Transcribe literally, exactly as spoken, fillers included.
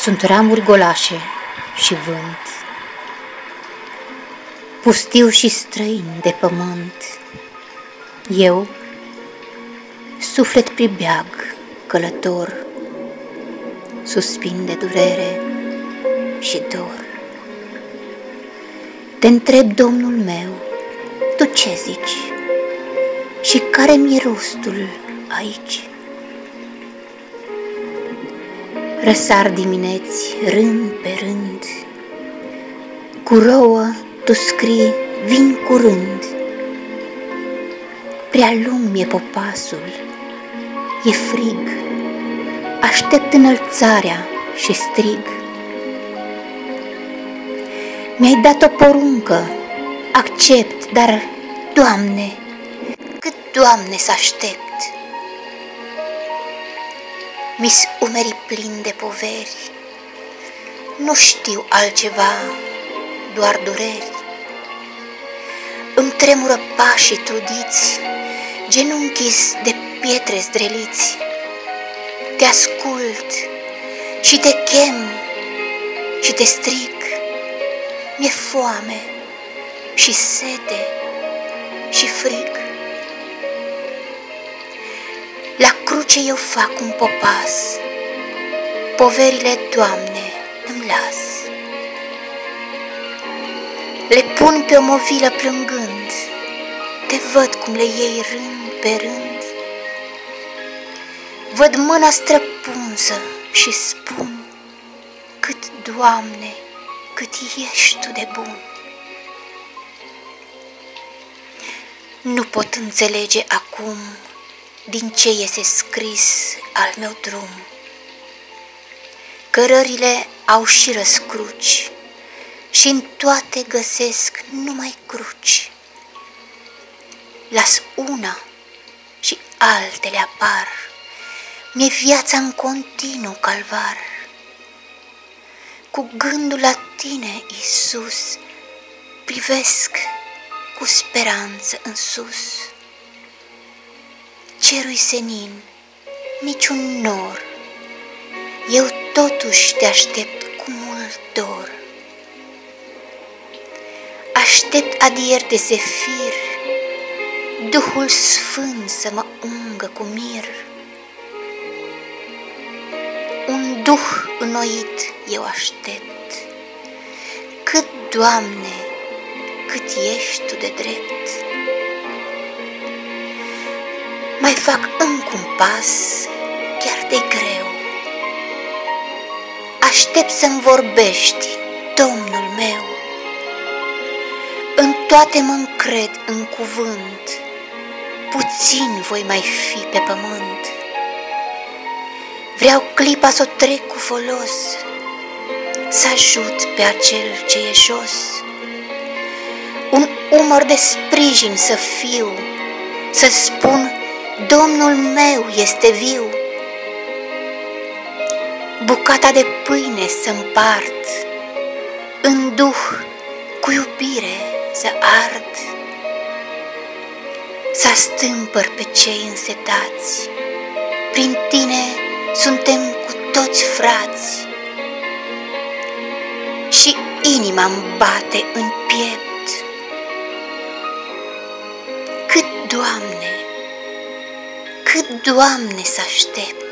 Sunt ramuri golașe și vânt, pustiu și străin de pământ. Eu, suflet pribeag, călător, suspin de durere și dor. Te întreb, Domnul meu, tu ce zici și care mi-e rostul aici? Răsar dimineți rând pe rând, cu rouă tu scrii, vin curând. Prea lung mi-e popasul, e frig, aștept înălțarea și strig. Mi-ai dat o poruncă, accept, dar, Doamne, cât, Doamne, să aștept? Mi-s umerii plini de poveri, nu știu altceva, doar dureri. Îmi tremură pașii trudiți, genunchii de pietre zdreliți. Te ascult și te chem și te strig. Mi-e foame și sete și frig. La cruce eu fac un popas, poverile, Doamne, îmi las. Le pun pe o movilă plângând, te văd cum le iei rând pe rând. Văd mâna străpunsă și spun, cât, Doamne, cât ești Tu de bun. Nu pot înțelege acum din ce iese scris al meu drum. Cărările au și răscruci și în toate găsesc numai cruci. Las una și altele apar, mi-e viața în continuu calvar. Cu gândul la Tine, Iisus, privesc cu speranță în sus. Cerul-i senin, niciun nor, eu totuși Te aștept cu mult dor. Aștept adier de zefir, Duhul Sfânt să mă ungă cu mir. Un duh înnoit eu aștept, cât, Doamne, cât ești Tu de drept. Mai fac încă un pas, chiar de greu. Aștept să-mi vorbești, Domnul meu. În toate mă încred în cuvânt, puțin voi mai fi pe pământ. Vreau clipa să o trec cu folos, să ajut pe acel ce e jos. Un umăr de sprijin să fiu, să spun, Domnul meu este viu. Bucata de pâine să împart, în duh cu iubire să ard. Să astâmpăr pe cei însetați, prin Tine suntem cu toți frați. Și inima-mi bate în piept, cât, Doamne, cât, Doamne, să aștept.